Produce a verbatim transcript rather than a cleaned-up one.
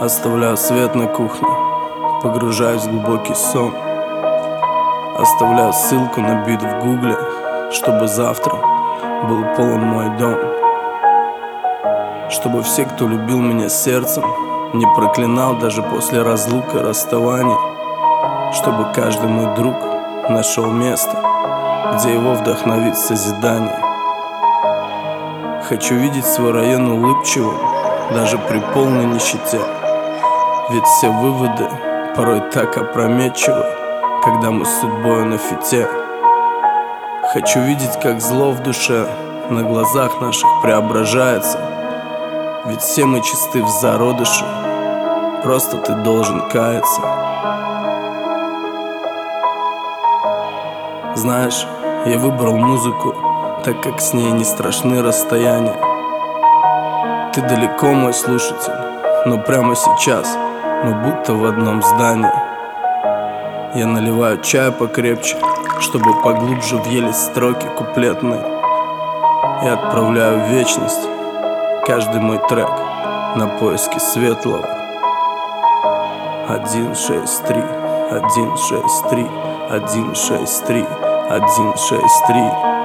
Оставляю свет на кухне, погружаюсь в глубокий сон. Оставляю ссылку на бит в гугле, чтобы завтра был полон мой дом. Чтобы все, кто любил меня сердцем, не проклинал даже после разлук и расставаний. Чтобы каждый мой друг нашел место, где его вдохновит созидание. Хочу видеть свой район улыбчивым, даже при полной нищете. Ведь все выводы порой так опрометчивы, когда мы с судьбой на фите. Хочу видеть, как зло в душе на глазах наших преображается. Ведь все мы чисты в зародыше, просто ты должен каяться. Знаешь, я выбрал музыку, так как с ней не страшны расстояния. Ты далеко, мой слушатель, но прямо сейчас мы будто в одном здании. Я наливаю чай покрепче, чтобы поглубже въелись строки куплетные, и отправляю в вечность каждый мой трек на поиски светлого. Один шесть три, один шесть три, один шесть три, один шесть три.